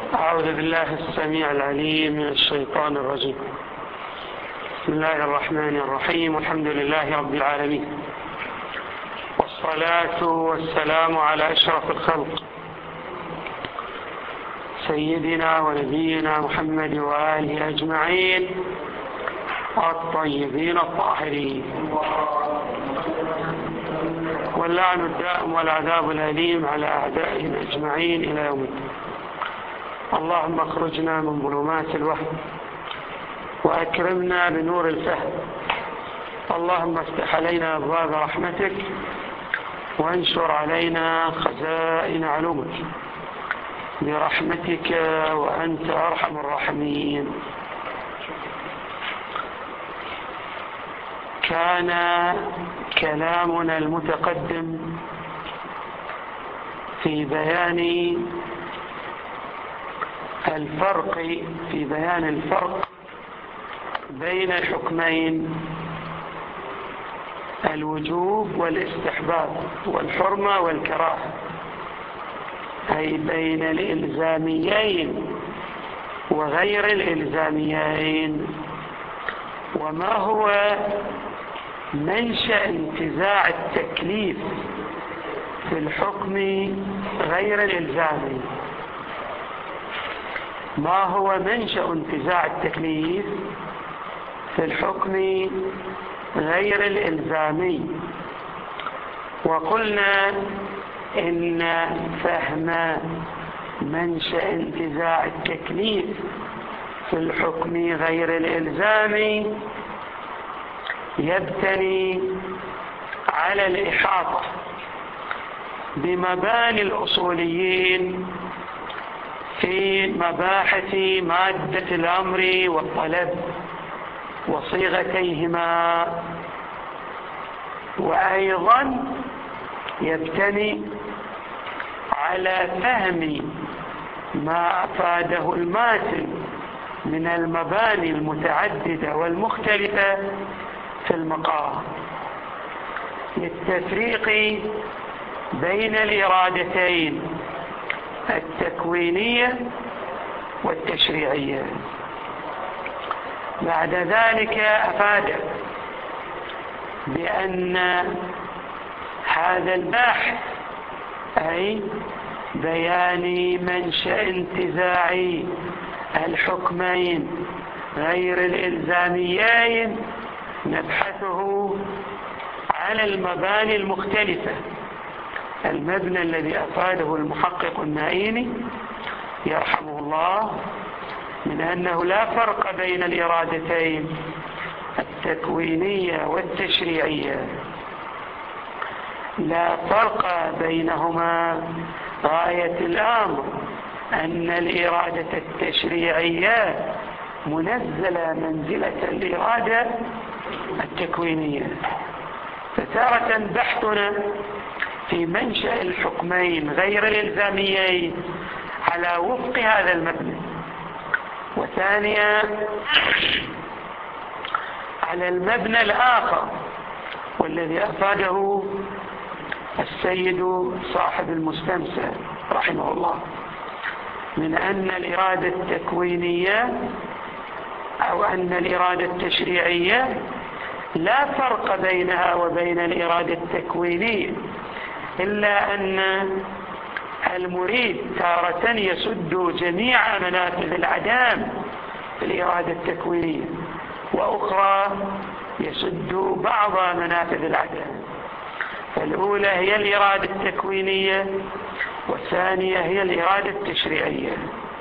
أعوذ بالله السميع العليم من الشيطان الرجيم. بسم الله الرحمن الرحيم، والحمد لله رب العالمين، والصلاة والسلام على أشرف الخلق سيدنا ونبينا محمد وآله أجمعين الطيبين الطاهرين، واللعن الدائم والعذاب الأليم على أعدائهم أجمعين إلى يوم الدين. اللهم اخرجنا من ظلمات الوهم وأكرمنا بنور الفهم. اللهم افتح علينا أبواب رحمتك وانشر علينا خزائن علومك برحمتك وأنت أرحم الراحمين. كان كلامنا المتقدم في بيان الفرق بين الحكمين، الوجوب والاستحباب والحرمة والكراهة، أي بين الإلزاميين وغير الإلزاميين، وما هو منشأ انتزاع التكليف في الحكم غير الإلزامي. ما هو منشأ انتزاع التكليف في الحكم غير الإلزامي؟ وقلنا إن فهم منشأ انتزاع التكليف في الحكم غير الإلزامي يبتني على الإحاطة بمباني الأصوليين في مباحث مادة الأمر والطلب وصيغتيهما، وأيضا يبتني على فهم ما أفاده الماتن من المباني المتعددة والمختلفة في المقام للتفريق بين الإرادتين التكوينية والتشريعية. بعد ذلك أفاد بأن هذا البحث، أي بيان منشأ انتزاع الحكمين غير الإلزاميين، نبحثه على المباني المختلفة. المبنى الذي أفاده المحقق النائيني يرحمه الله من أنه لا فرق بين الإرادتين التكوينية والتشريعية، لا فرق بينهما، غاية الأمر أن الإرادة التشريعية منزلة منزلة الإرادة التكوينية. فتارة بحثنا في منشأ الحكمين غير الإلزاميين على وفق هذا المبنى، وثانيا على المبنى الآخر والذي أفاده السيد صاحب المستمسك رحمه الله، من أن الإرادة التكوينية أو أن الإرادة التشريعية لا فرق بينها وبين الإرادة التكوينية، إلا أن المريد تارة يسد جميع منافذ العدم في الإرادة التكوينية، وأخرى يسد بعض منافذ العدم. فالأولى هي الإرادة التكوينية، والثانية هي الإرادة التشريعية.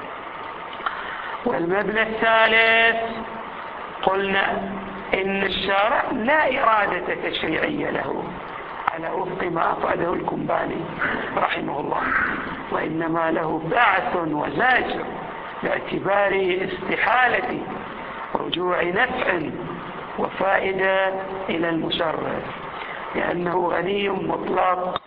والمبنى الثالث قلنا إن الشارع لا إرادة تشريعية له على وفق ما أفاده الكنباني رحمه الله، وإنما له بعث وزاجر باعتبار استحالة رجوع نفع وفائدة إلى المشرع، لأنه غني مطلق.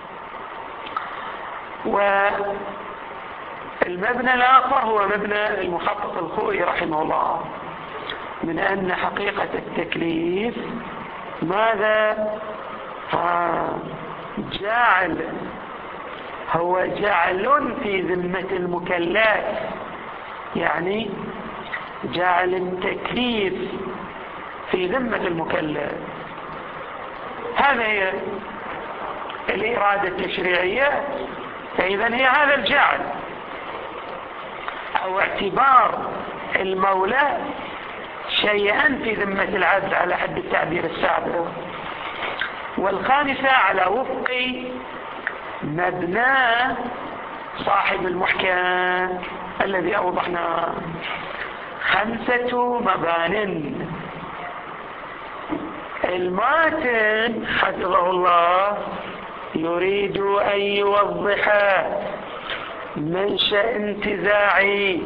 والمبنى الآخر هو مبنى المحقق الخوئي رحمه الله، من أن حقيقة التكليف ماذا؟ جعل هو جعل في ذمة المكلف، يعني جعل التكليف في ذمة المكلف. هذا هي الإرادة التشريعية. فإذا هي هذا الجعل أو اعتبار المولى شيئا في ذمة العبد على حد التعبير السابق. والخامسة على وفق مبنى صاحب المحكم الذي أوضحنا 5 مبان. الماتن حفظه الله يريد أن يوضح منشأ انتزاع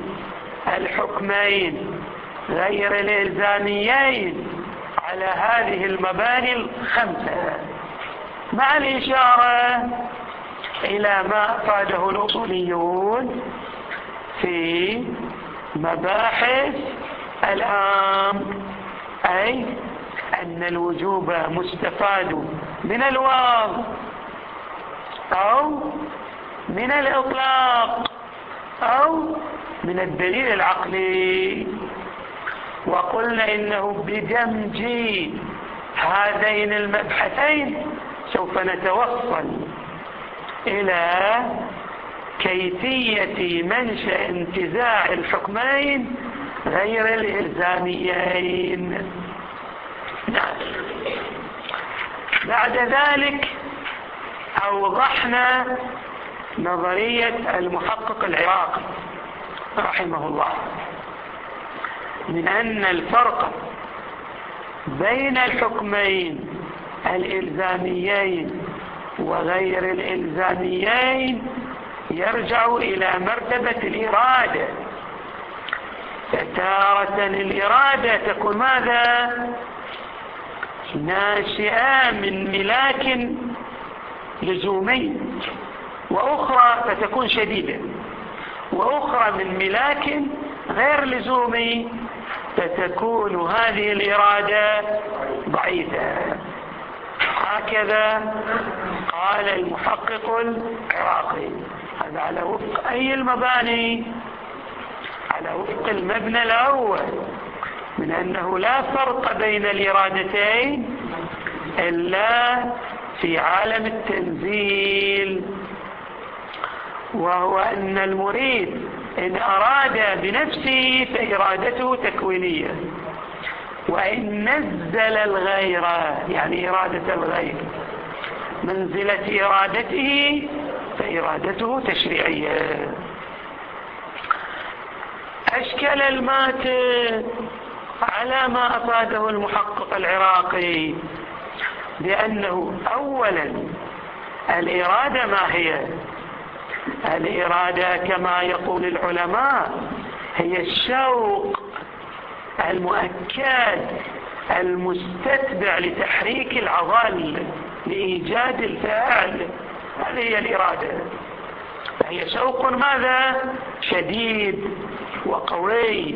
الحكمين غير الإلزاميين على هذه المباني 5 مع الإشارة إلى ما أفاده الأصوليون في مباحث الأمر، أي أن الوجوب مستفاد من الواو أو من الإطلاق أو من الدليل العقلي. وقلنا إنه بدمج هذين المبحثين سوف نتوصل إلى كيفية منشأ انتزاع الحكمين غير الإلزاميين. بعد ذلك أوضحنا نظرية المحقق العراقي رحمه الله من أن الفرق بين الحكمين الإلزاميين وغير الإلزاميين يرجع إلى مرتبة الإرادة. فتارة الإرادة تكون ماذا؟ ناشئة من ملاك لزومي، وأخرى فتكون شديدة، وأخرى من ملاك غير لزومي فتكون هذه الإرادة ضعيفة. هكذا قال المحقق العراقي. هذا على وفق أي المباني؟ على وفق المبنى الأول من أنه لا فرق بين الإرادتين إلا في عالم التنزيل، وهو أن المريد إن أراد بنفسه فإرادته تكوينية، وإن نزل الغير يعني إرادة الغير منزلة إرادته فإرادته تشريعية. أشكل الماتن على ما أفاده المحقق العراقي بأنه أولا الإرادة ما هي؟ الإرادة كما يقول العلماء هي الشوق المؤكد المستتبع لتحريك العضل لإيجاد الفعل. هذه هي الإرادة. هي شوق ماذا؟ شديد وقوي.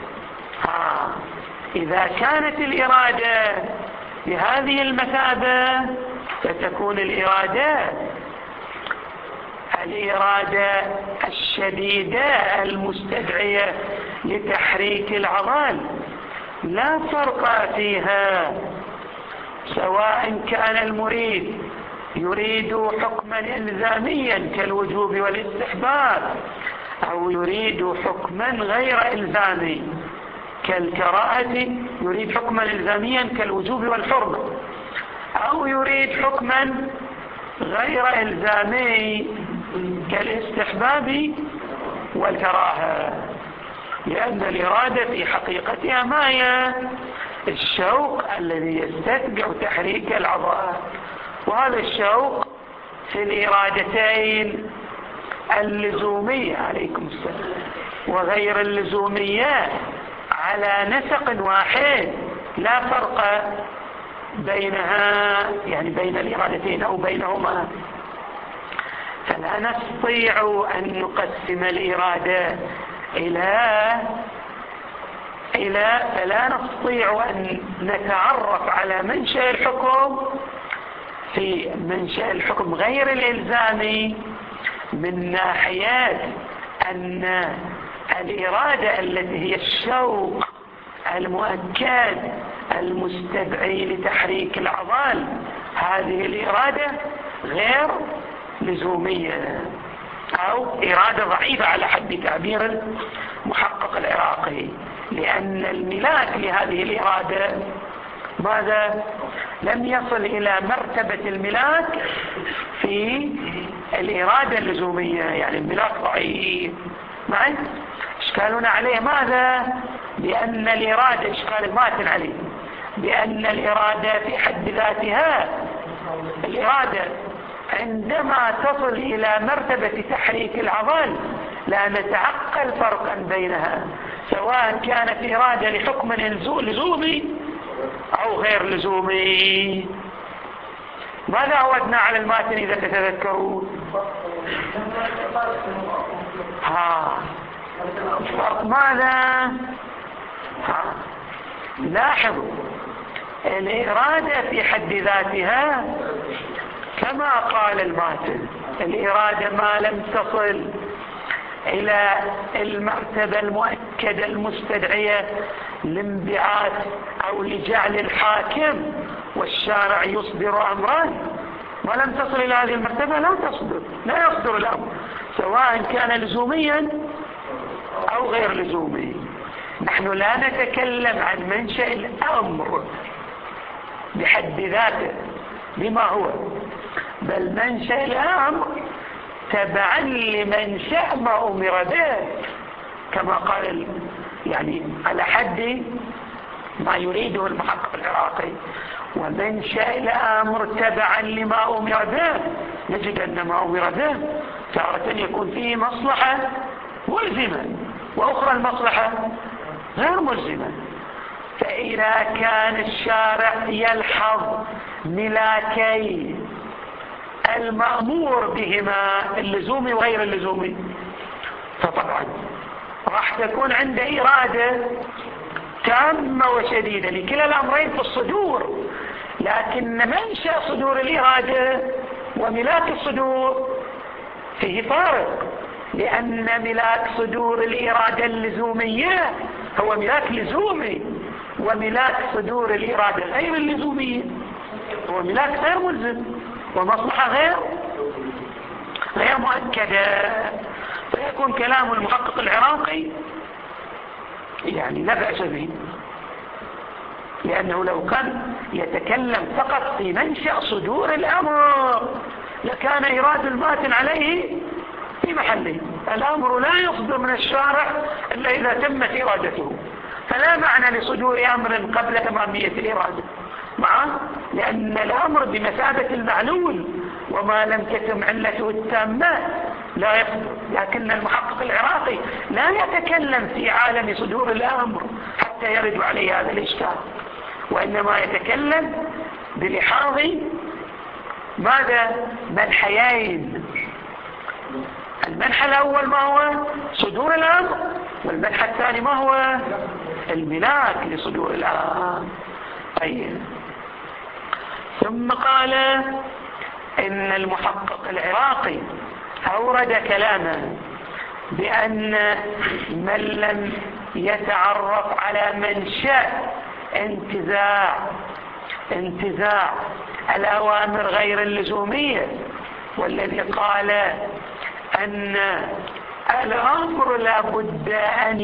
إذا كانت الإرادة بهذه المثابة فتكون الإرادة الشديدة المستدعية لتحريك العضل لا فرق فيها، سواء كان المريد يريد حكما إلزاميا كالوجوب والاستحباب، أو يريد حكما غير إلزامي كالكراهة، يريد حكما إلزاميا كالوجوب والحرمة، أو يريد حكما غير إلزامي كالاستحباب والكراهة. لأن الإرادة في حقيقتها ما هي؟ الشوق الذي يستتبع تحريك العضلات، وهذا الشوق في الإرادتين اللزومية عليكم السلام وغير اللزومية على نسق واحد لا فرق بينها، يعني بين الإرادتين أو بينهما. فلا نستطيع أن نقسم الإرادة فلا نستطيع أن نتعرف على منشأ الحكم في منشأ الحكم غير الإلزامي من ناحية أن الإرادة التي هي الشوق المؤكد المستدعي لتحريك العضل، هذه الإرادة غير لزومية أو إرادة ضعيفة على حد تعبير المحقق العراقي، لأن الملاك لهذه الإرادة ماذا؟ لم يصل إلى مرتبة الملاك في الإرادة اللزومية، يعني الملاك ضعيف. معي؟ إشكالنا عليه ماذا؟ بأن الإرادة، إشكال الماتن عليه بأن الإرادة في حد ذاتها، الإرادة عندما تصل إلى مرتبة تحريك العضل لا نتعقل فرقا بينها، سواء كانت إرادة لحكم لزومي أو غير لزومي. ماذا عودنا على الماتن إذا تتذكرون؟ الفرق ماذا؟ لاحظوا، الإرادة في حد ذاتها كما قال الماتن، الإرادة ما لم تصل إلى المرتبة المؤكدة المستدعية لانبعاث أو لجعل الحاكم والشارع يصدر أمرا، ما لم تصل إلى هذه المرتبة لا يصدر الأمر، سواء كان لزوميا أو غير لزومي. نحن لا نتكلم عن منشأ الأمر بحد ذاته بما هو، بل منشأ الأمر تبعا لمنشأ ما أمر به، كما قال يعني على حد ما يريده المحقق العراقي. ومنشأ الأمر تبعا لما أمر به، نجد أن ما أمر به تارة يكون فيه مصلحة ملزمة وأخرى المصلحة غير ملزمة. فإذا كان الشارع يلحظ ملاكي المأمور بهما اللزومي وغير اللزومي، فطبعا راح تكون عنده إرادة تامة وشديدة لكلا الأمرين في الصدور، لكن منشأ صدور الإرادة وملاك الصدور فيه فارق، لأن ملاك صدور الإرادة اللزومية هو ملاك لزومي، وملاك صدور الإرادة غير اللزومية هو ملاك غير ملزم ومصلحة غير مؤكدة. فيكون كلام المحقق العراقي يعني لا بأس به، لأنه لو كان يتكلم فقط في منشأ صدور الأمر لكان إرادة الماتن عليه في محله. الأمر لا يصدر من الشارع إلا إذا تمت إرادته، فلا معنى لصدور أمر قبل تمامية الإرادة معه، لأن الأمر بمثابة المعلول وما لم تتم علته التامة لا يصدر. لكن المحقق العراقي لا يتكلم في عالم صدور الأمر حتى يرد عليه هذا الإشكال، وإنما يتكلم بلحاظ ماذا؟ منحيين. المنحى الأول ما هو؟ صدور الأمر، والمنحى الثاني ما هو؟ الملاك لصدور الأمر. طيب، ثم قال إن المحقق العراقي أورد كلاما بأن من لم يتعرف على منشأ انتزاع الأوامر غير اللزومية، والذي قال أن الأمر لابد أن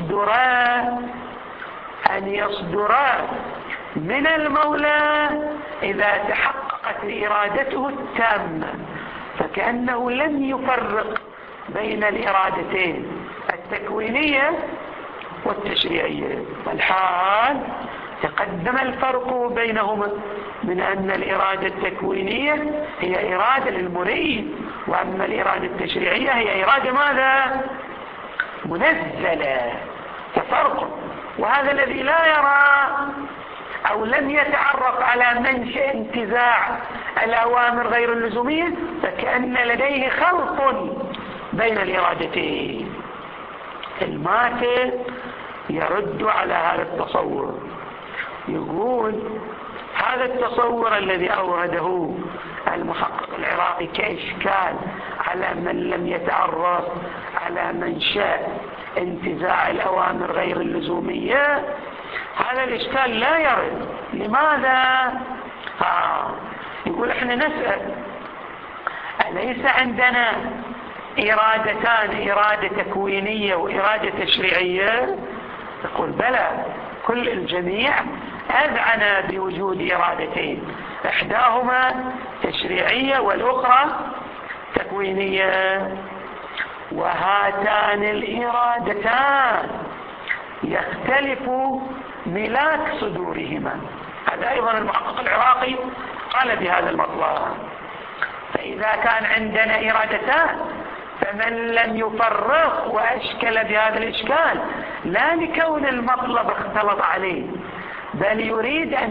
يصدر من المولى إذا تحققت إرادته التامة، فكأنه لم يفرق بين الإرادتين التكوينية والتشريعية، والحال تقدم الفرق بينهما من أن الإرادة التكوينية هي إرادة للمريد، وأما الإرادة التشريعية هي إرادة ماذا؟ منزلة. ففرق، وهذا الذي لا يرى أو لم يتعرف على منشأ انتزاع الأوامر غير اللزومية فكأن لديه خلط بين الإرادتين. الماتن يرد على هذا التصور، يقول هذا التصور الذي أورده المحقق العراقي كإشكال على من لم يتعرف على منشأ انتزاع الأوامر غير اللزومية، هذا الإشكال لا يرد. لماذا؟ يقول احنا نسأل أليس عندنا إرادتان، إرادة تكوينية وإرادة تشريعية؟ يقول بلى، كل الجميع أذعن بوجود إرادتين، إحداهما تشريعية والأخرى تكوينية، وهاتان الإرادتان يختلف ملاك صدورهما. هذا أيضا المحقق العراقي قال بهذا المطلب. فإذا كان عندنا إرادتان فمن لم يفرق وأشكل بهذا الإشكال لا لكون المطلب اختلط عليه، بل يريد أن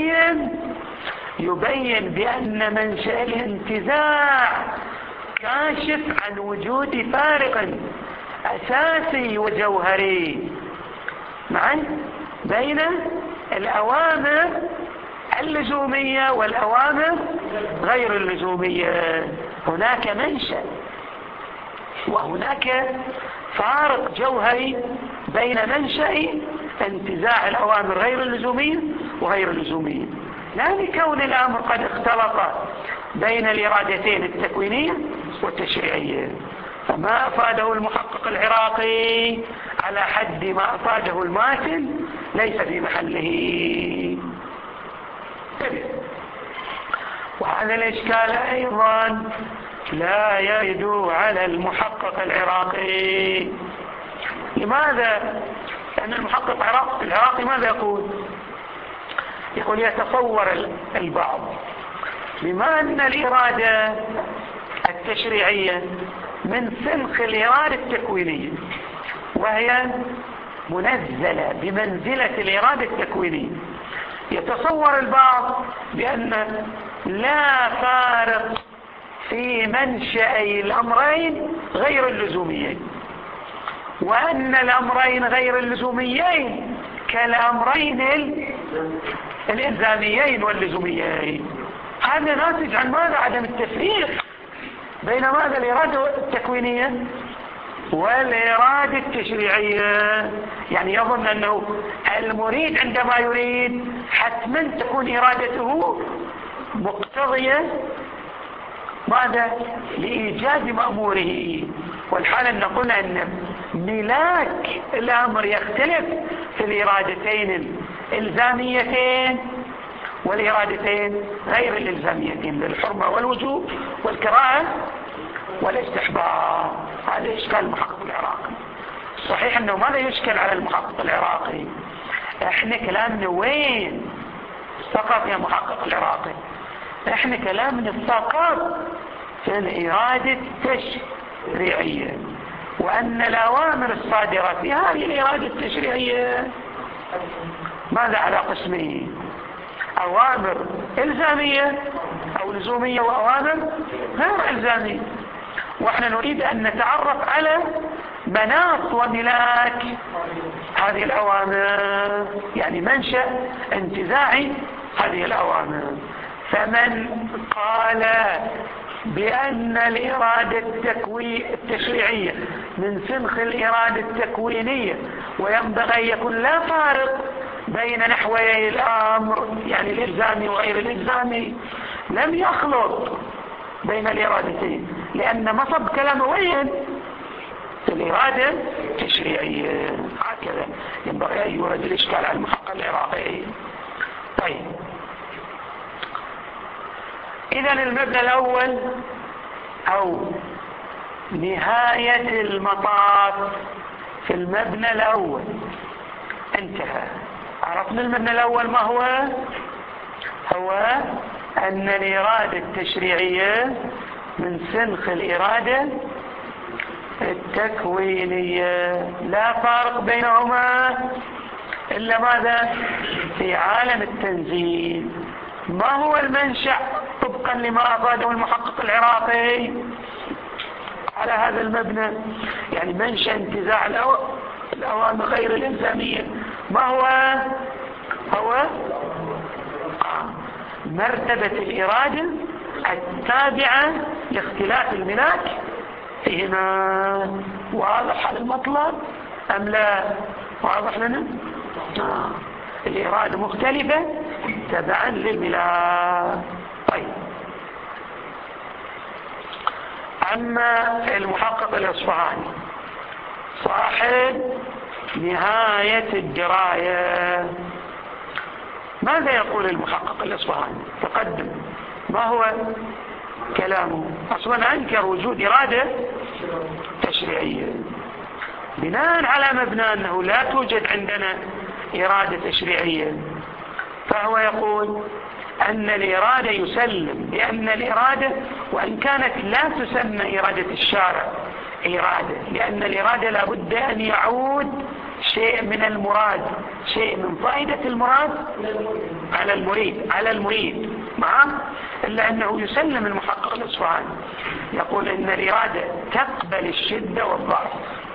يبين بأن منشأ الانتزاع كاشف عن وجود فارق أساسي وجوهري معا بين الأوامر اللزومية والأوامر غير اللزومية. هناك منشأ وهناك فارق جوهري بين منشأ انتزاع الأوامر غير اللزومية وغير اللزومية، لا لكون الأمر قد اختلط بين الإرادتين التكوينية والتشريعية. فما أفاده المحقق العراقي على حد ما أفاده الماتن ليس في محله. وهذا الإشكال أيضا لا يرد على المحقق العراقي. لماذا؟ لأن المحقق العراقي ماذا يقول؟ يقول يتصور البعض بما أن الإرادة التشريعية من سلخ الإرادة التكوينية وهي منزلة بمنزلة الإرادة التكوينية، يتصور البعض بأن لا فارق في منشأي الأمرين غير اللزوميين، وأن الأمرين غير اللزوميين كالأمرين الإلزاميين واللزوميين. هذا ناتج عن ماذا؟ عدم التفريق بين ماذا؟ الإرادة التكوينية والإرادة التشريعية. يعني يظن أنه المريد عندما يريد حتما تكون إرادته مقتضية ماذا؟ لإيجاد مأموره. والحال أن نقول أن ملاك الأمر يختلف في الإرادتين الإلزاميتين والإرادتين غير الإلزاميتين، للحرمة والوجوب والكراهة والاستحباب. هذا إشكال المحقق العراقي. صحيح أنه ماذا يشكل على المحقق العراقي؟ احنا كلامنا وين فقط يا محقق العراقي؟ احنا كلامنا فقط في الإرادة التشريعية، وأن الأوامر الصادرة في هذه الإرادة التشريعية ماذا؟ على قسمين: أوامر إلزامية أو لزومية وأوامر غير إلزامية. وإحنا نريد أن نتعرف على مناط وملاك هذه الأوامر، يعني منشأ انتزاع هذه الأوامر. فمن قال بأن الإرادة التشريعية من سنخ الإرادة التكوينية وينبغي يكون لا فارق بين نحوي الأمر، يعني الإلزامي وغير الإلزامي، لم يخلط بين الإرادتين، لأن مصب كلامه وين؟ في الإرادة التشريعية. هكذا ينبغي أن يورد الإشكال على المحقق العراقي. طيب، إذن المبنى الأول أو نهاية المطاف في المبنى الأول انتهى. عرفنا المبنى الأول ما هو؟ هو أن الإرادة التشريعية من سنخ الإرادة التكوينية، لا فارق بينهما إلا ماذا؟ في عالم التنزيل. ما هو المنشأ طبقا لما أفاده المحقق العراقي على هذا المبنى؟ يعني منشأ انتزاع الأوامر غير الإلزامية ما هو مرتبة الإرادة التابعة لاختلاف الملاك فيهما واضح على المطلب أم لا؟ واضح لنا؟ الإرادة مختلفة تبعا للملاك. طيب، أما المحقق الإصفهاني صاحب نهاية الدراية، ماذا يقول المحقق الإصفهاني؟ تقدم ما هو كلامه؟ أصلا أنكر وجود إرادة تشريعية بناء على مبنى أنه لا توجد عندنا إرادة تشريعية، فهو يقول أن الإرادة يسلم بأن الإرادة وإن كانت لا تسمى إرادة الشارع إرادة، لأن الإرادة لابد أن يعود شيء من المراد، شيء من فائدة المراد على المريد معه، إلا أنه يسلم المحقق الإصفهاني يقول إن الإرادة تقبل الشدة والضعف،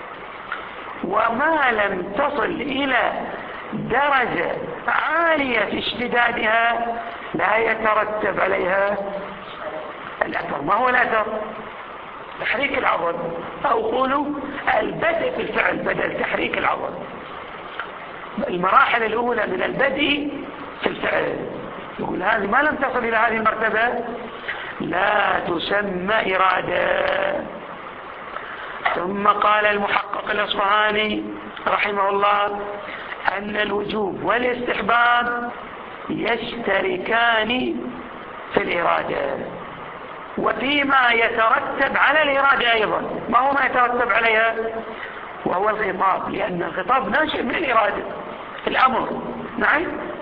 وما لم تصل إلى درجة عالية في اشتدادها لا يترتب عليها الأثر. ما هو الأثر؟ تحريك العضل، أو قولوا البدء في الفعل بدل تحريك العضل. المراحل الأولى من البدء في الفعل، يقول هذه ما لم تصل إلى هذه المرتبة لا تسمى إرادة. ثم قال المحقق الإصفهاني رحمه الله أن الوجوب والاستحباب يشتركان في الإرادة وفيما يترتب على الإرادة أيضا. ما هو ما يترتب عليها؟ وهو الخطاب، لأن الخطاب ناشئ من الإرادة، الأمر. نعم،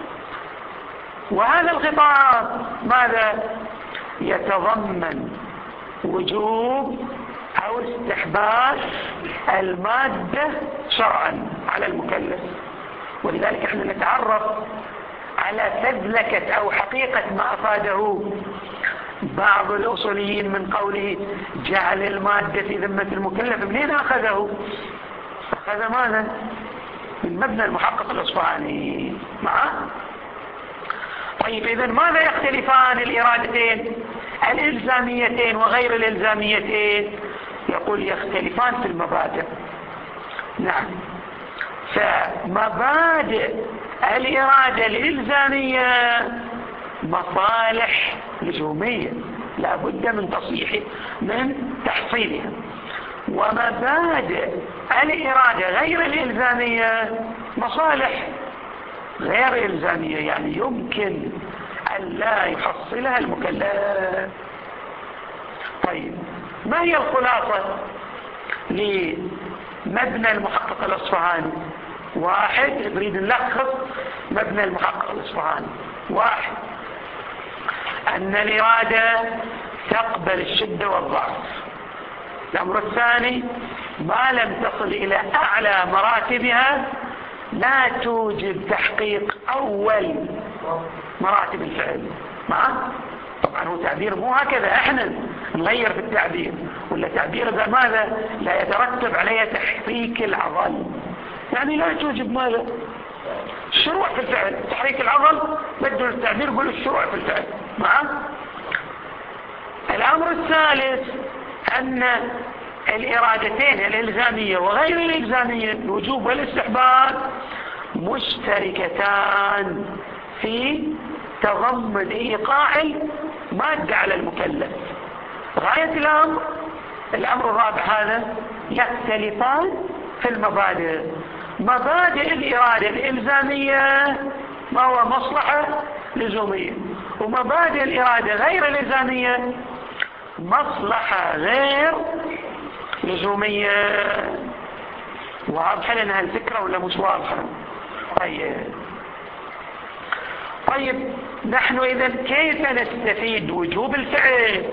وهذا الخطاب ماذا يتضمن؟ وجوب أو استحباب المادة شرعا على المكلف. ولذلك احنا نتعرف على فذلكة أو حقيقة ما أفاده بعض الأصوليين من قوله جعل المادة في ذمة المكلف. منين أخذه؟ أخذ ماذا؟ من مبنى المحقق الإصفهاني معه. طيب، إذن ماذا يختلفان الإرادتين الإلزاميتين وغير الإلزاميتين؟ يقول يختلفان في المبادئ. نعم، فمبادئ الإرادة الإلزامية مصالح لزومية لا بد من تحصيلها، ومبادئ الإرادة غير الإلزامية مصالح غير إلزامية، يعني يمكن أن لا يحصلها المكلف. طيب، ما هي الخلاصة لمبنى المحقق الإصفهاني؟ واحد، نريد نلخص مبنى المحقق الإصفهاني. واحد، أن الإرادة تقبل الشدة والضعف. الأمر الثاني، ما لم تصل إلى أعلى مراتبها لا توجد تحقيق أول مراتب الفعل. طبعا هو تعبير مو هكذا، احنا نغير في التعبير، ولا تعبير ذا ماذا لا يترتب عليه تحريك العضل، يعني لا توجد ماذا الشروع في الفعل. تحريك العضل بدل التعبير يقول الشروع في الفعل. الأمر الثالث أن الإرادتين الإلزامية وغير الإلزامية الوجوب والاستحباب مشتركتان في تضمن إيقاع المادة على المكلف. غاية الأمر الرابع هذا يختلفان في المبادئ. مبادئ الإرادة الإلزامية ما هو مصلحة لزومية، ومبادئ الإرادة غير الإلزامية مصلحة غير لزومية. واضحة لنا الفكرة ولا مش واضحة؟ طيب، نحن إذن كيف نستفيد وجوب الفعل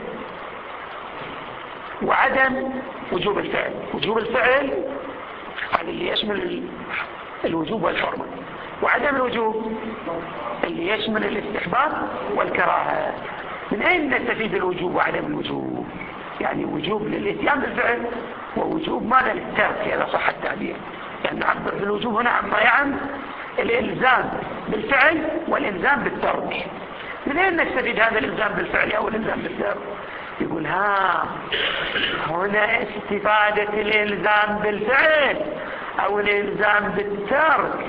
وعدم وجوب الفعل؟ وجوب الفعل هذا اللي يشمل الوجوب والحرمة، وعدم الوجوب اللي يشمل الاستحباب والكراهة. من أين نستفيد الوجوب وعدم الوجوب؟ يعني وجوب للاتيان بالفعل ووجوب ماذا للترك إذا صح التعبير، يعني نعبر بالوجوب هنا عما يعم الإلزام بالفعل والإلزام بالترك. من أين نستفيد هذا الإلزام بالفعل أو الإلزام بالترك؟ يقول هنا استفادة الإلزام بالفعل أو الإلزام بالترك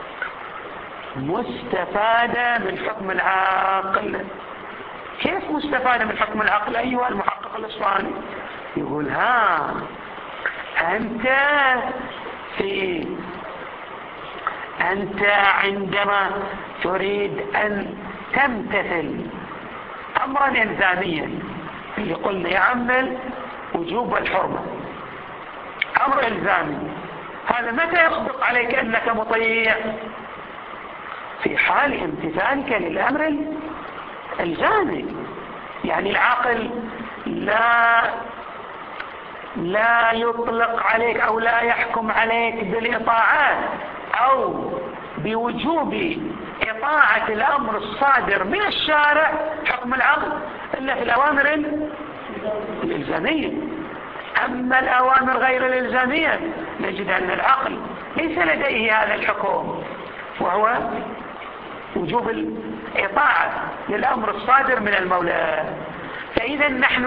مستفادة من حكم العقل. كيف مستفادة من حكم العقل أيها المحقق الإصفهاني؟ يقول أنت عندما تريد أن تمتثل أمرا إلزاميا اللي قلنا يعمل وجوب الحرمة، أمر إلزامي، هذا متى يصدق عليك أنك مطيع؟ في حال امتثالك للأمر الإلزامي. يعني العقل لا يطلق عليك أو لا يحكم عليك بالإطاعات أو بوجوب إطاعة الأمر الصادر من الشارع حكم العقل إلا في الأوامر الإلزامية. أما الأوامر غير الإلزامية نجد أن العقل ليس لديه هذا الحكم، وهو وجوب الإطاعة للأمر الصادر من المولى. فإذا نحن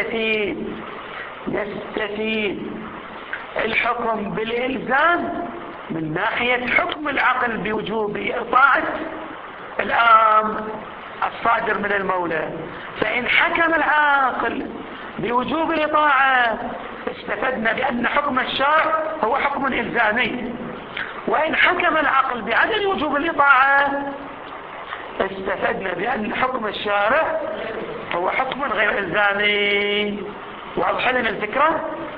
نستفيد الحكم بالإلزام من ناحية حكم العقل بوجوب إطاعة الأمر الصادر من المولى. فإن حكم العاقل بوجوب الإطاعة استفدنا بأن حكم الشرع هو حكم إلزامي، وإن حكم العقل بعدم وجوب الإطاعة استفدنا بأن حكم الشارع هو حكم غير إلزامي. واضح لنا الفكرة؟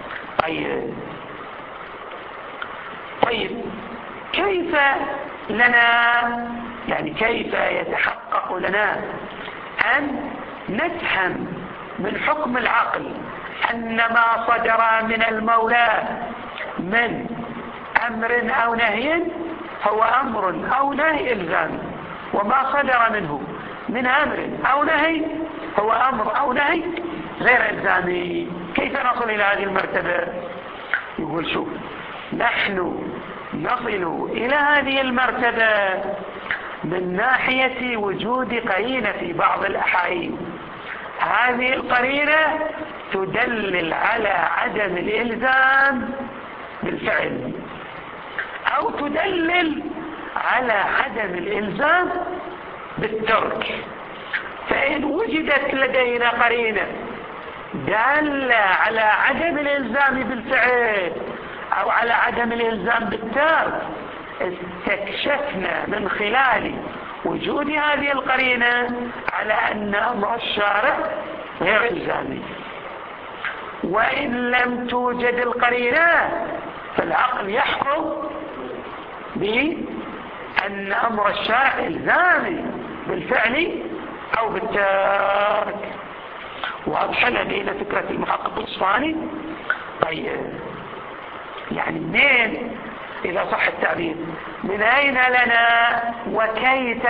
طيب كيف لنا، يعني كيف يتحقق لنا أن نفهم من حكم العقل أن ما صدر من المولى من أمر أو نهي هو أمر أو نهي إلزامي، وما صدر منه من أمر أو نهي هو أمر أو نهي غير إلزامي؟ كيف نصل إلى هذه المرتبة؟ يقول شوف، نحن نصل إلى هذه المرتبة من ناحية وجود قرينة في بعض الأحايين. هذه القرينة تدلل على عدم الإلزام بالفعل أو تدلل على عدم الإلزام بالترك. فإن وجدت لدينا قرينة دالة على عدم الإلزام بالفعل أو على عدم الإلزام بالترك استكشفنا من خلال وجود هذه القرينة على أن أمر الشارع غير إلزامي. وإن لم توجد القرينة فالعقل يحكم بأن أمر الشارع إلزامي بالفعل أو بالترك. واضح لدينا فكرة المحقق الإصفهاني؟ طيب يعني منين، إذا صح التعبير، من أين لنا وكيف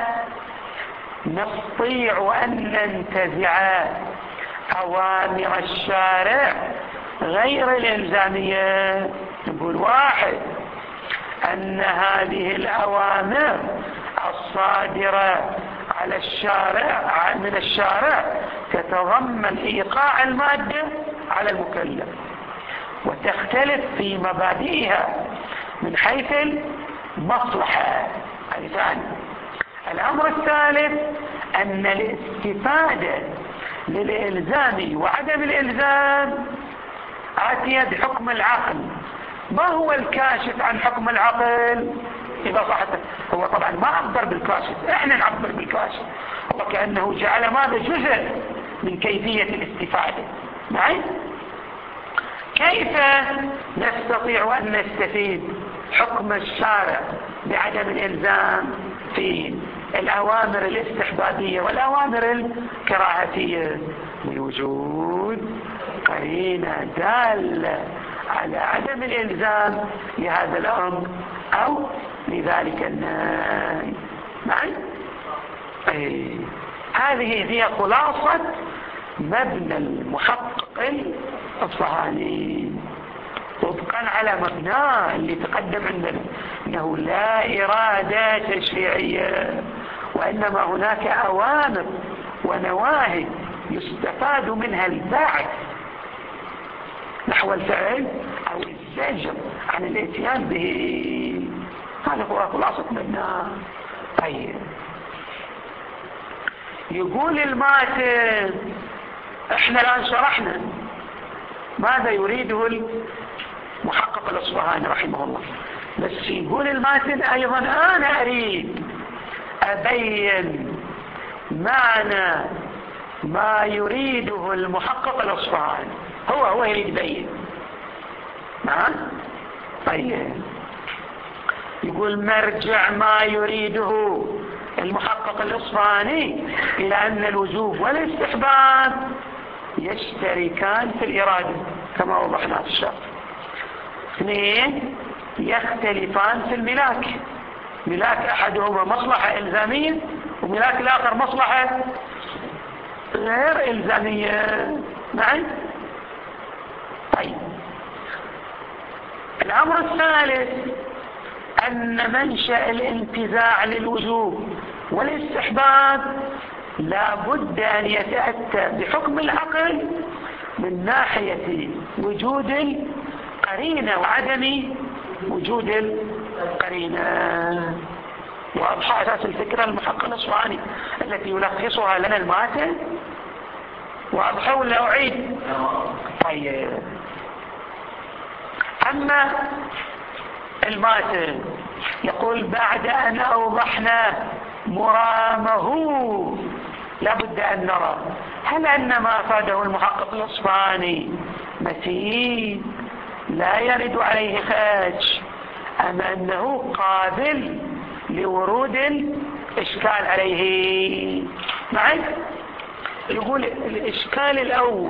نستطيع أن ننتزع أوامر الشارع غير الإلزامية؟ نقول واحد، أن هذه الأوامر الصادرة على الشارع من الشارع تتضمن إيقاع المادة على المكلف وتختلف في مبادئها من حيث المصلحة. هذه ثاني. الأمر الثالث أن الاستفادة للإلزام وعدم الإلزام آتية بحكم العقل. ما هو الكاشف عن حكم العقل؟ إذا صحت هو طبعا ما عبر بالكاشف، احنا نعبر بالكاشف، وكأنه جعل ماذا جزء من كيفية الاستفادة. معي؟ كيف نستطيع أن نستفيد حكم الشارع بعدم الإلزام في الأوامر الاستحبابية والأوامر الكراهية؟ بوجود قرينة دالة على عدم الإلزام لهذا الأمر أو لذلك النهي. معي؟ هذه هي خلاصة مبنى المحقق الإصفهاني طبقا على مبناه اللي تقدم عندنا، انه لا إرادة تشريعية، وإنما هناك أوامر ونواهي يستفاد منها الباعث نحو الفعل أو الزجر عن الاتيان به. هذا هو خلاصة مبناه. طيب يقول الماتن، احنا الآن شرحنا ماذا يريده المحقق الأصفهاني رحمه الله، بس يقول الماتن أيضا أنا أريد أبين معنى ما يريده المحقق الأصفهاني. هو يريد يبين. نعم. طيب يقول مرجع ما يريده المحقق الأصفهاني إلى أن الوجوب والاستحباب يشتركان في الإرادة كما وضحنا في الشرح. اثنين يختلفان في الملاك، ملاك أحدهما مصلحة إلزامية وملاك الآخر مصلحة غير إلزامية. نعم. طيب الأمر الثالث أن منشأ الانتزاع للوجوب والاستحباب لا بد أن يتأتى بحكم العقل من ناحية وجود القرينة وعدم وجود القرينة. واضحة أساس الفكرة المحقق الأصفهاني التي يلخصها لنا الماتن؟ واضحة ولا أعيد؟ طيب أما الماتن يقول بعد أن أوضحنا مرامه لابد أن نرى هل أن ما أفاده المحقق الأصفهاني متين لا يرد عليه خاج أم أنه قابل لورود الإشكال عليه. معي يقول الإشكال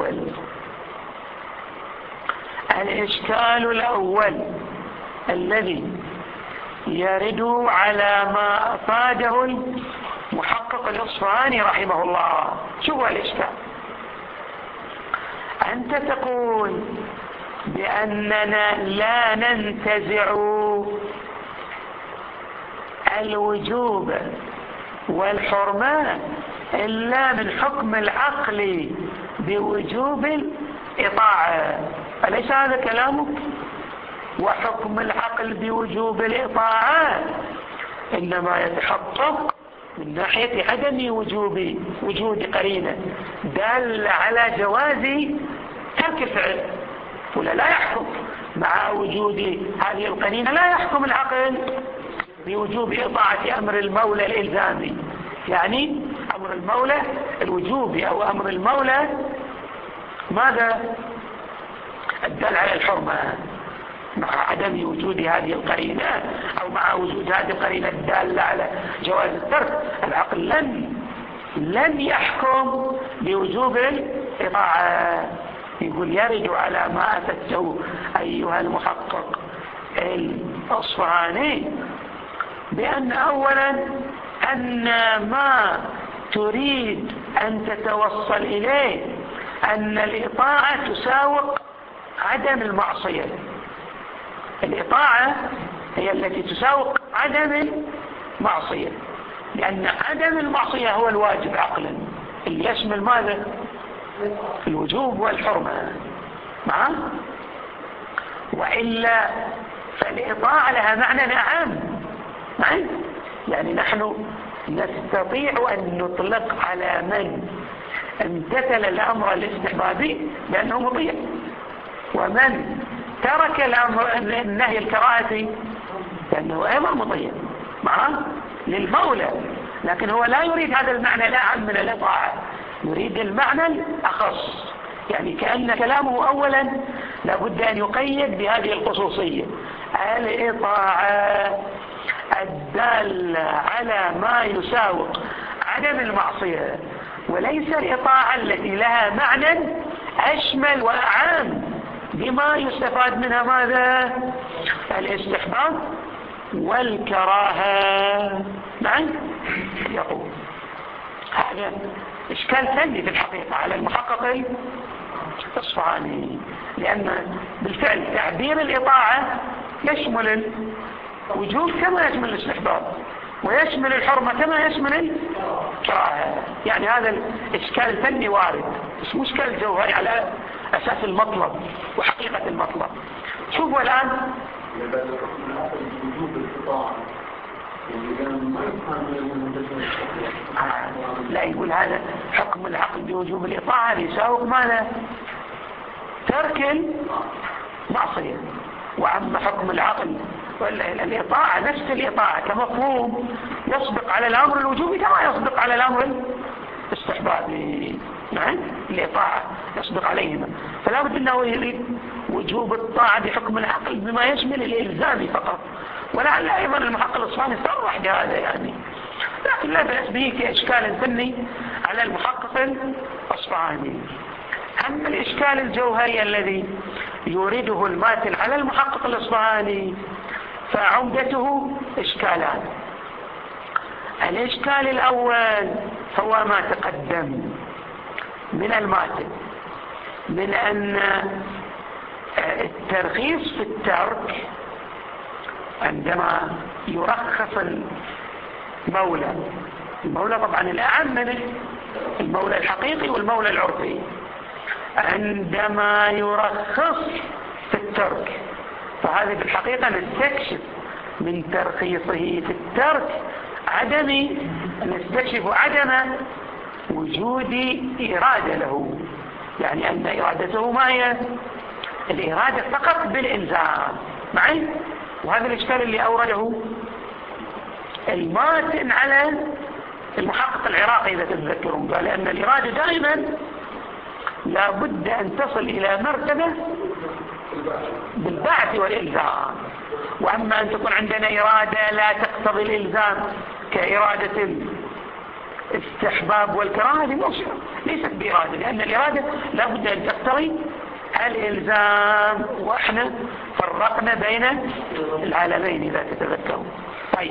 الأول الذي يرد على ما أفاده المحقق الأصفهاني رحمه الله. شو هو الإشكال؟ أنت تقول بأننا لا ننتزع الوجوب والحرمة إلا من حكم العقل بوجوب الإطاعة، أليس هذا كلامك؟ وحكم العقل بوجوب الإطاعة إنما يتحقق من ناحية عدم وجود قرينة دال على جواز ترك الفعل، ولا لا يحكم مع وجود هذه القرينة. لا يحكم العقل بوجوب إطاعة أمر المولى الإلزامي، يعني أمر المولى الوجوبي أو أمر المولى ماذا الدال على الحرمة مع عدم وجود هذه القرينة أو مع وجود هذه القرينة الدالة على جواز الترك. العقل لن يحكم بوجوب الإطاعة. يقول يرد على ما أفدته أيها المحقق الأصفهاني بأن أولا أن ما تريد أن تتوصل إليه أن الإطاعة تساوق عدم المعصية. الإطاعة هي التي تساوق عدم المعصية، لأن عدم المعصية هو الواجب عقلا اللي يشمل ماذا؟ الوجوب والحرمة. معه؟ وإلا فالإطاعة لها معنى أعم. معه؟ يعني نحن نستطيع أن نطلق على من امتثل الأمر الاستحبابي لأنه مطيع، ومن ترك الأمر النهي الكراهي لأنه أيضا مطيع معه للمولى. لكن هو لا يريد هذا المعنى الأعم من الإطاعة، يريد المعنى الأخص، يعني كأن كلامه أولا لابد أن يقيد بهذه الخصوصية الإطاعة الدالة على ما يساوق عدم المعصية، وليس الإطاعة التي لها معنى أشمل وأعام بما يستفاد منها ماذا؟ الاستحباب والكراهة. نعم. يقول هذا إشكال ثاني في الحقيقة على المحقق الأصفهاني، لأن بالفعل تعبير الإطاعة يشمل الوجوب كما يشمل الاستحباب، ويشمل الحرمة كما يشمل الكراهة. يعني هذا الإشكال الفني وارد، بس مو إشكال جوهري على أساس المطلب وحقيقة المطلب. شوفوا الآن لا يقول هذا حكم العقل بوجوب الإطاعة يساوق ماذا؟ ترك المعصية. وأما حكم العقل والإطاعة نفس الإطاعة كمفهوم يصدق على الأمر الوجوبي كما يصدق على الأمر الاستحبابي. نعم الإطاعة يصدق عليهما، فلا بد أنه يريد وجوب الطاعة بحكم العقل بما يشمل الإلزام فقط. ولعل أيضا المحقق الإصفهاني صرح بهذا يعني، لكن لا بأس به كإشكال فني على المحقق الإصفهاني. أما الإشكال الجوهري الذي يريده الماتن على المحقق الإصفهاني فعمدته إشكالان. الإشكال الأول هو ما تقدم من الماتن من أن الترخيص في الترك عندما يرخص المولى طبعا الأعم منه المولى الحقيقي والمولى العرفي، عندما يرخص في الترك فهذا بالحقيقة نستكشف من ترخيصه في الترك نستكشف عدم وجود إرادة له، يعني أن إرادته ما هي الإرادة فقط بالإلزام معي. وهذا الإشكال اللي أورده الماتن على المحقق العراقي إذا تتذكرون، قال أن الإرادة دائما لا بد أن تصل إلى مرتبة بالبعث والإلزام، وأما أن تكون عندنا إرادة لا تقتضي الإلزام كإرادة الاستحباب والكراهة ليست بإرادة، لأن الإرادة لا بد أن تقتضي الإلزام، وإحنا فرقنا بين العالمين إذا تتذكرون. طيب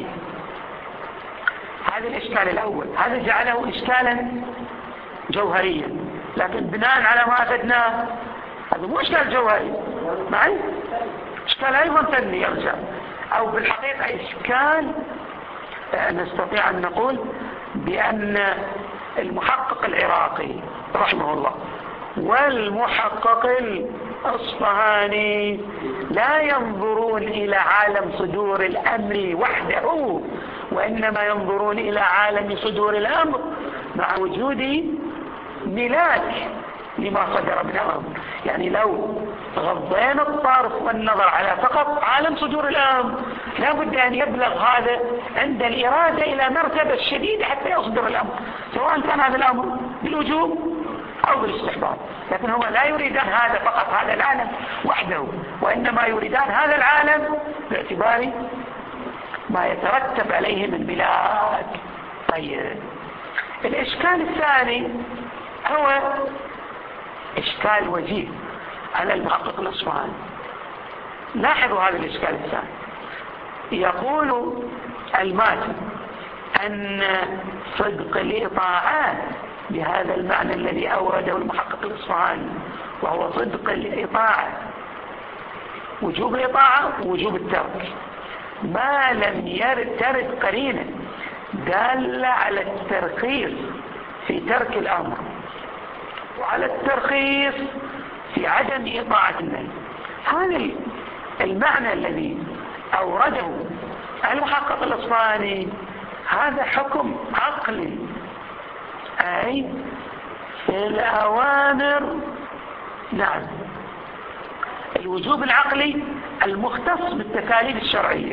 هذا الإشكال الأول، هذا جعله إشكالا جوهريا، لكن بناء على ما أفدناه هذا مو إشكال جوهري معي، إشكال أيضا فني يرجع، أو بالحقيقة إشكال نستطيع أن نقول بأن المحقق العراقي رحمه الله والمحقق الإصفهاني لا ينظرون إلى عالم صدور الأمر وحده، وإنما ينظرون إلى عالم صدور الأمر مع وجود ملاك لما صدر من الأمر. يعني لو غضينا الطرف والنظر على فقط عالم صدور الأمر لا بد أن يبلغ هذا عند الإرادة إلى مرتبة شديدة حتى يصدر الأمر، سواء كان هذا الأمر بالوجوب أو بالاستحباب. لكن هما لا يريدان هذا فقط هذا العالم وحده، وإنما يريدان هذا العالم باعتبار ما يترتب عليه من ملاك. طيب الإشكال الثاني هو إشكال وجيه على المحقق الإصفهاني. لاحظوا هذا الإشكال الثاني، يقول الماتن أن صدق الإطاعات بهذا المعنى الذي أورده المحقق الإصفهاني، وهو صدق الإطاعة وجوب الإطاعة ووجوب الترك، ما لم ترد قرينة دالة على الترخيص في ترك الأمر وعلى الترخيص في عدم إطاعة النهي. هذا المعنى الذي أورده المحقق الإصفهاني هذا حكم عقلي، أي في الأوامر نعم الوجوب العقلي المختص بالتكاليف الشرعية،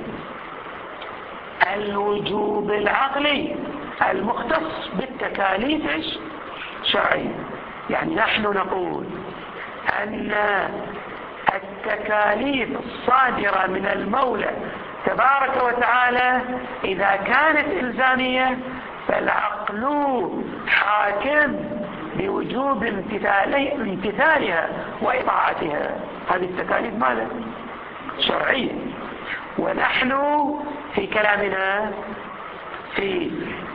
الوجوب العقلي المختص بالتكاليف الشرعية. يعني نحن نقول أن التكاليف الصادرة من المولى تبارك وتعالى إذا كانت إلزامية فالعقل حاكم بوجوب امتثالها وإطاعتها. هذه التكاليف ماذا؟ شرعية. ونحن في كلامنا في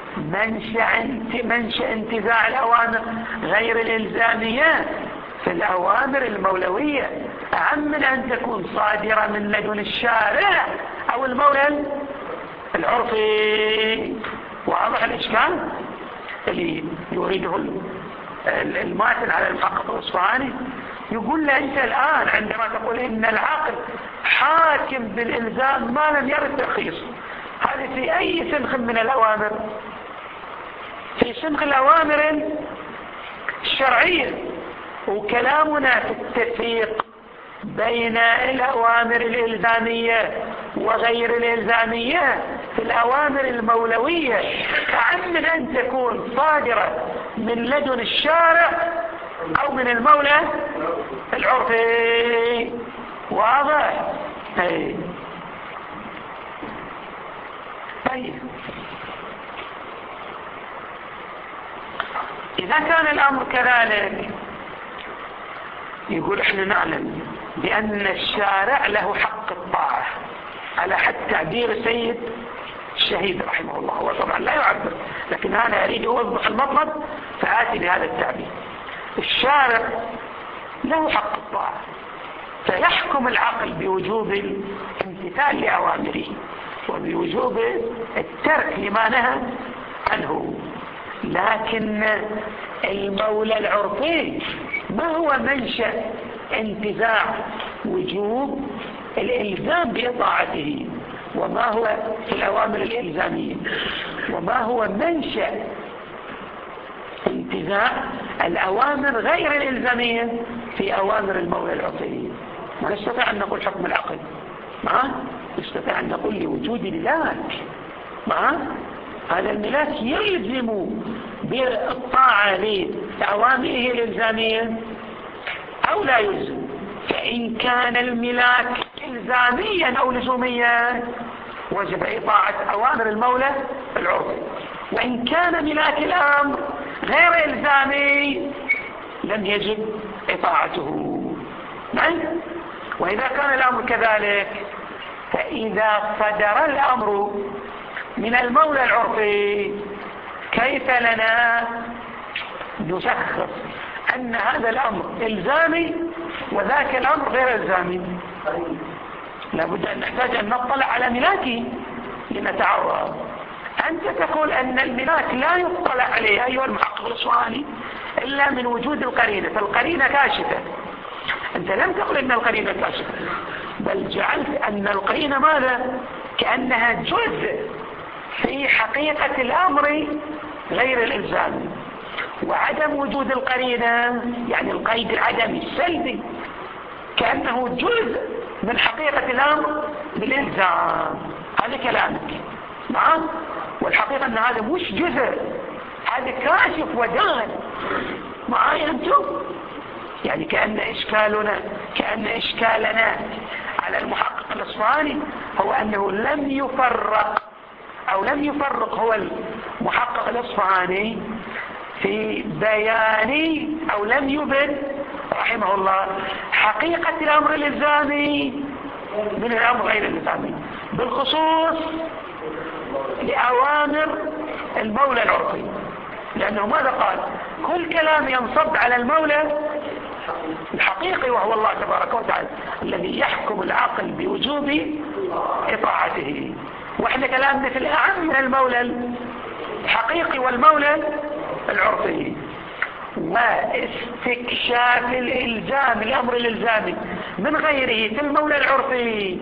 منشأ انتزاع الأوامر غير الإلزامية في الأوامر المولوية أهم من أن تكون صادرة من لدن الشارع أو المولى العرفي. واضح الإشكال اللي يريده الماتن على المحقق الإصفهاني؟ يقول له أنت الآن عندما تقول إن العقل حاكم بالإلزام ما لم يرد ترخيص، هذه في أي سنخ من الأوامر؟ في سنخ الأوامر الشرعية. وكلامنا في التفريق بين الأوامر الإلزامية وغير الإلزامية في الأوامر المولوية كأن أن تكون صادرة من لدن الشارع أو من المولى العرفي. واضح؟ طيب إذا كان الأمر كذلك، يقول احنا نعلم بأن الشارع له حق الطاعة على حد تعبير سيد الشهيد رحمه الله. هو طبعا لا يعبر، لكن أنا أريد أوضح المطلب فآتي بهذا التعبير. الشارع له حق الطاعة، فيحكم العقل بوجوب الامتثال لأوامره وبوجوب الترك لما نهى عنه. لكن المولى العرفي ما هو منشأ انتزاع وجوب الإلزام بإطاعته، وما هو في الأوامر الإلزامية، وما هو منشأ انتزاع الأوامر غير الإلزامية في أوامر المولى العرفي. ما نستطيع أن نقول حكم العقل، نستطيع أن نقول لوجود ملاك. هذا الملاك يلزم بالطاعة لأوامره الإلزامية أو لا يلزم. فإن كان الملاك إلزاميا أو لزوميا وجب إطاعة أوامر المولى العرفي، وإن كان ملاك الأمر غير إلزامي لم يجب إطاعته. وإذا كان الأمر كذلك، فإذا صدر الأمر من المولى العرفي كيف لنا نشخص أن هذا الأمر إلزامي وذاك الأمر غير إلزامي؟ لابد أن نحتاج أن نطلع على ملاكه لنتعرض. أنت تقول أن الملاك لا يطلع عليه أيها المحقق الإصفهاني إلا من وجود القرينة، فالقرينة كاشفة. أنت لم تقل أن القرينة كاشفة، بل جعلت أن القرينة ماذا؟ كأنها جزء في حقيقة الأمر غير الإلزامي. وعدم وجود القرينة يعني القيد العدمي السلبي كأنه جزء من حقيقة الأمر بالإلزام. هذا كلامك والحقيقة أن هذا مش جزء، هذا كاشف ودان. معايا أنتم؟ يعني كأن إشكالنا على المحقق الإصفهاني هو أنه لم يفرق هو المحقق الإصفهاني في بيان أو لم يبن رحمه الله حقيقة الأمر الإلزامي من الأمر غير الإلزامي، بالخصوص لأوامر المولى العرفي. لأنه ماذا قال؟ كل كلام ينصب على المولى الحقيقي وهو الله تبارك وتعالى الذي يحكم العقل بوجوب إطاعته. وإحنا كلامنا في الأعم من المولى الحقيقي والمولى العرفي. واستكشاف الإلزام الأمر الإلزامي من غيره في المولى العرفي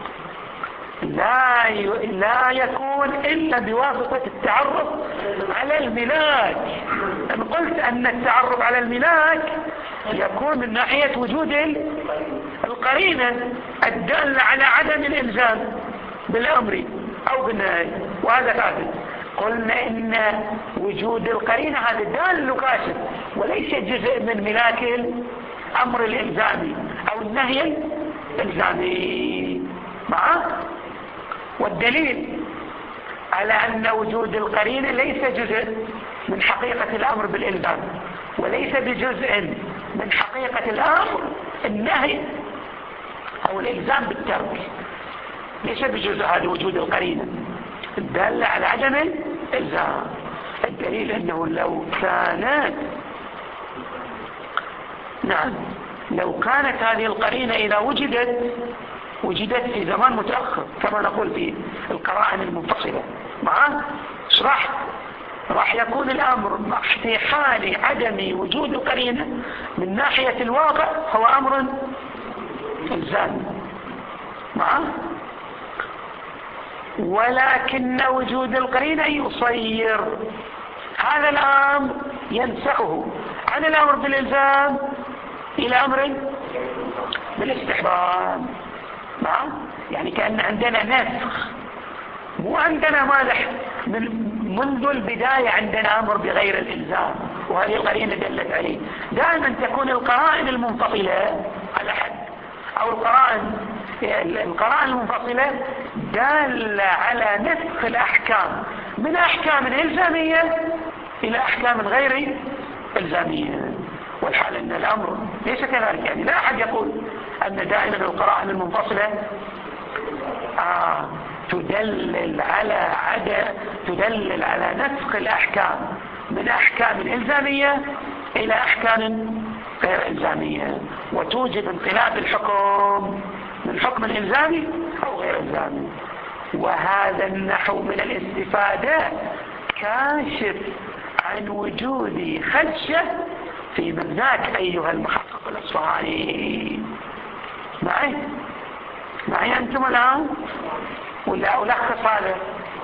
لا يكون إلا بواسطة التعرف على الملاك. أنا قلت أن التعرف على الملاك يكون من ناحية وجود القرينة الدالة على عدم الإلزام بالأمر أو بالنهي، وهذا ثابت. قلنا إن وجود القرينة هذا دال كاشف وليس جزء من ملاك الأمر الإلزامي أو النهي الإلزامي. والدليل على أن وجود القرينة ليس جزء من حقيقة الأمر بالإلزام وليس بجزء من حقيقة الأمر النهي أو الإلزام بالترك، ليس بجزء هذا وجود القرينة الدالة على عدم الإلزام. الدليل أنه لو كانت هذه القرينة إذا وجدت وجدت في زمان متأخر كما نقول في القرائن المنفصلة معه. راح يكون الأمر في حال عدم وجود القرينة من ناحية الواقع هو أمر إلزامي معه، ولكن وجود القرينة يصير هذا الأمر، ينسخه عن الأمر بالإلزام إلى أمر بالاستحباب معه. يعني كأن عندنا نسخ، مو عندنا ماذا منذ البداية عندنا أمر بغير الإلزام، وهذه القرينة دلت عليه. دائما تكون القرائن المنفصلة على حد، أو القرائن المنفصلة دالة على نسخ الأحكام من أحكام إلزامية إلى أحكام غير إلزامية. والحال أن الأمر ليس كذلك. يعني لا أحد يقول أن دائما القرائن المنفصلة تدلل على نسخ الأحكام من أحكام إلزامية إلى أحكام غير إلزامية، وتوجب انقلاب الحكم من حكم إلزامي أو غير إلزامي. وهذا النحو من الاستفادة كاشف عن وجود خدشة في مبناك أيها المحقق الأصفهاني. معي أنتم الآن ولا ألخص هذا؟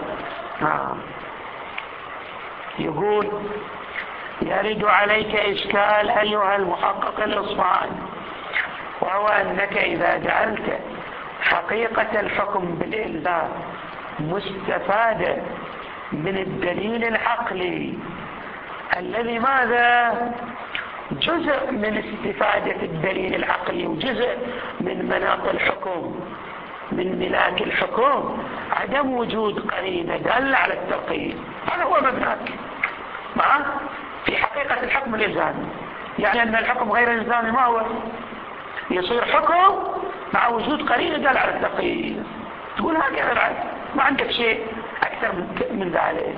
يقول: يرد عليك إشكال أيها المحقق الأصفهاني، وهو أنك إذا جعلت حقيقة الحكم بالإلزام مستفادة من الدليل العقلي الذي ماذا؟ جزء من استفادة الدليل العقلي وجزء من مناط الحكم، من ملاك الحكم عدم وجود قرينة دالة على الترقية. هذا هو مبناك معه في حقيقة الحكم الإلزامي. يعني أن الحكم غير الإلزامي ما هو؟ يصير حكم مع وجود قرينة دالة على الترقية. تقول هكذا العدل، ما عندك شيء أكثر من ذلك.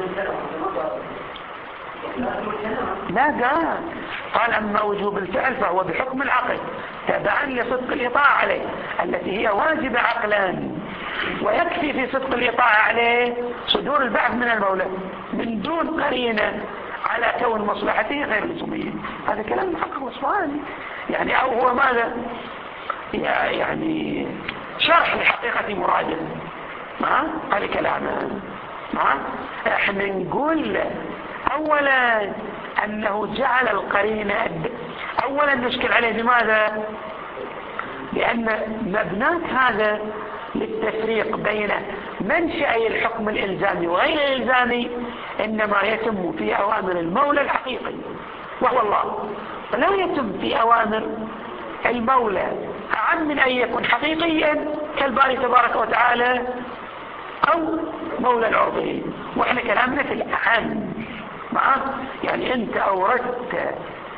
لا قال: أما وجوب الفعل فهو بحكم العقل تبعا لصدق الإطاعة عليه التي هي واجبة عقلا، ويكفي في صدق الإطاعة عليه صدور البعث من المولى من دون قرينة على كون مصلحته غير لزومية. هذا كلام محقق الأصفهاني. يعني أو هو ماذا؟ يعني شرح لحقيقة مراده. هذا كلامه. احنا نقول اولا انه جعل القرينة اولا نشكل عليه بماذا؟ لان مبناك هذا للتفريق بين منشأ الحكم الإلزامي وغير الإلزامي انما يتم في اوامر المولى الحقيقي وهو الله، فلا يتم في اوامر المولى أعم من أن يكون حقيقيا كالباري تبارك وتعالى أو مولى العرضين. وإحنا كلامنا في الأعم يعني أنت أوردت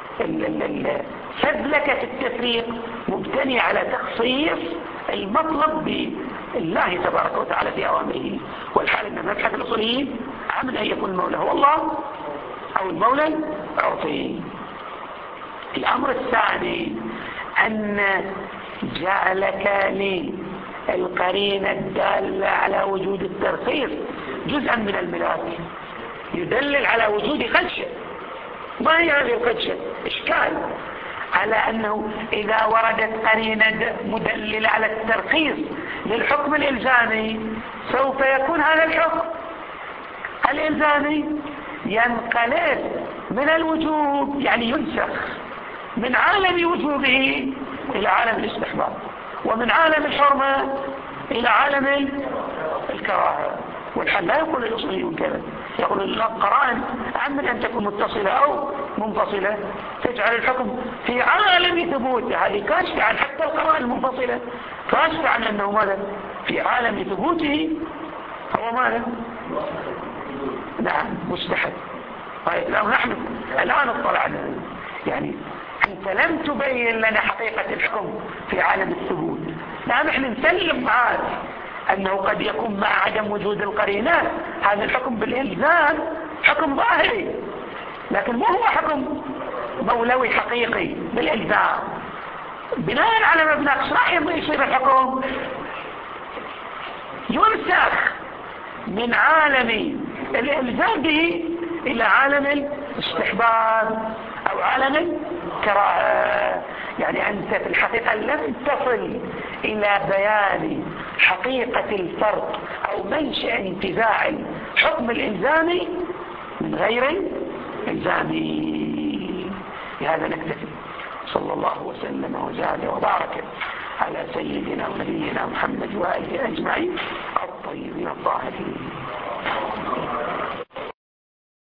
سبلكة التفريق مبتني على تخصيص المطلب بالله تبارك وتعالى في أوامره، والحال أن مبحث الأصوليين أعم من أن يكون المولى هو الله أو المولى العرضين. الأمر الثاني أن جعلك لي القرينة الدالة على وجود الترخيص جزءا من الملاك يدلل على وجود خدشة. ما هي هذه الخدشة؟ إشكال على أنه إذا وردت قرينة مدللة على الترخيص للحكم الإلزامي سوف يكون هذا الحكم الإلزامي ينقلب من الوجوب، يعني ينسخ من عالم وجوبه إلى عالم الاستحباب، ومن عالم الحرمة إلى عالم الكراهة. والحل لا يقول الأصوليون كذا، يقول القرائن أعم من أن تكون متصلة أو منفصلة تجعل الحكم في عالم ثبوته. هذه كاشفة عن حتى القرائن المنفصلة، كاشفة عن أنه ماذا في عالم ثبوته هو ماذا؟ نعم مستحب. طيب نحن الآن اطلعنا، يعني أنت لم تبين لنا حقيقة الحكم في عالم الثبوت. نعم نحن نسلم معاك أنه قد يكون مع عدم وجود القرينات هذا الحكم بالإلزام حكم ظاهري، لكن ما هو حكم مولوي حقيقي بالإلزام. بناء على مبنى راح يصير الحكم ينسخ من عالم الإلزام به إلى عالم الاستحباب أو عالم الكراهة. يعني أنت في الحقيقة لم تصل إلى بيان حقيقة الفرق أو منشأ انتزاع الحكم الإلزامي من غير الإلزامي. بهذا نكتفي. صلى الله وسلم وزاد وبارك على سيدنا ونبينا محمد وآله أجمعين الطيبين الطاهرين.